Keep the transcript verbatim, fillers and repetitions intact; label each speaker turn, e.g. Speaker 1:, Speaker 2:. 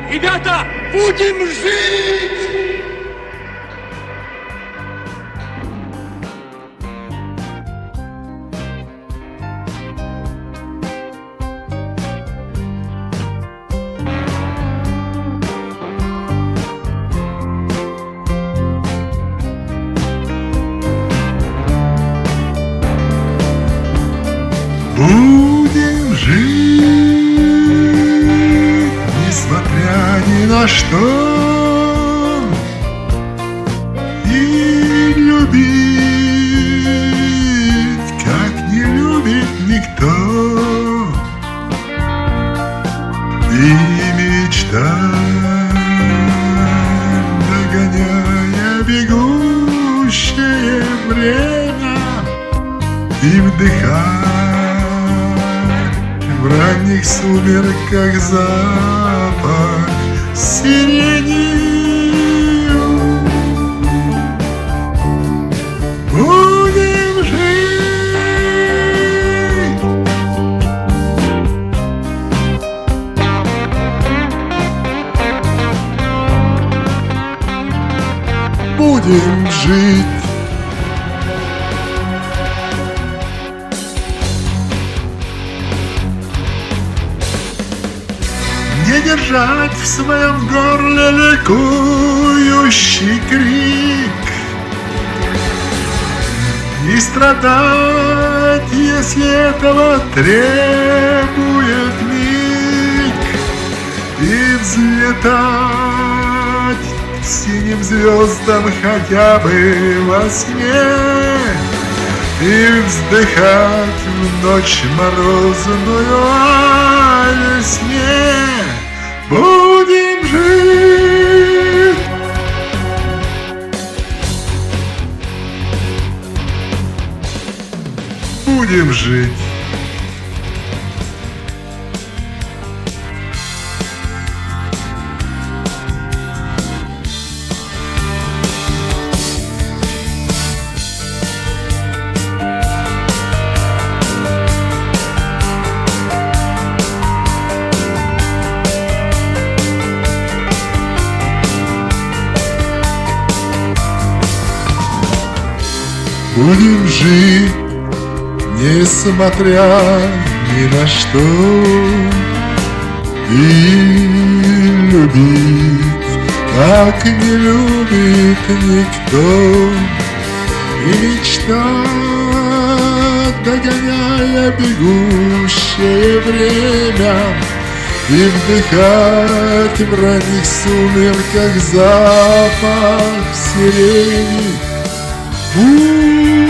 Speaker 1: Ребята, будем жить!
Speaker 2: Будем жить, несмотря ни на что, и любить, как не любит никто, и мечтать, догоняя бегущее время, и вдыхать в ранних сумерках запах сирени. Будем жить. Будем жить. Не держать в своем горле ликующий крик, не страдать, если этого требует миг, и взлетать к синим звездам хотя бы во сне, и вздыхать в ночь морозную о весне. Будем жить. Будем жить. Будем жить, несмотря ни на что, и любить, как не любит никто, и мечтать, догоняя бегущее время, и вдыхать в ранних сумерках запах сирени. Ooh.